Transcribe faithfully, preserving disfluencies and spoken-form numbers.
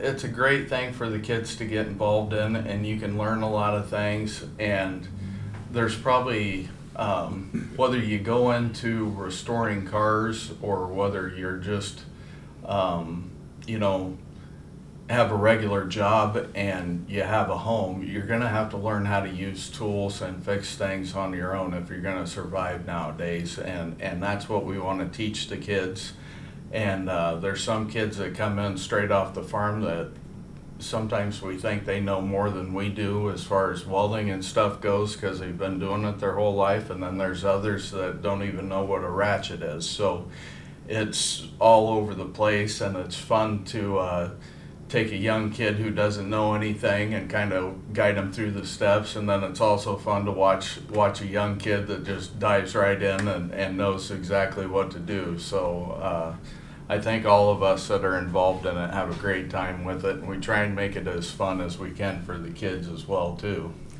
it's a great thing for the kids to get involved in, and you can learn a lot of things. And there's probably, um, whether you go into restoring cars or whether you're just, um, you know, have a regular job and you have a home, you're going to have to learn how to use tools and fix things on your own if you're going to survive nowadays. And, and that's what we want to teach the kids. And uh, there's some kids that come in straight off the farm that sometimes we think they know more than we do as far as welding and stuff goes because they've been doing it their whole life. And then there's others that don't even know what a ratchet is. So it's all over the place, and it's fun to uh, take a young kid who doesn't know anything and kind of guide them through the steps. And then it's also fun to watch watch a young kid that just dives right in and, and knows exactly what to do. So uh, I think all of us that are involved in it have a great time with it, and we try and make it as fun as we can for the kids as well too.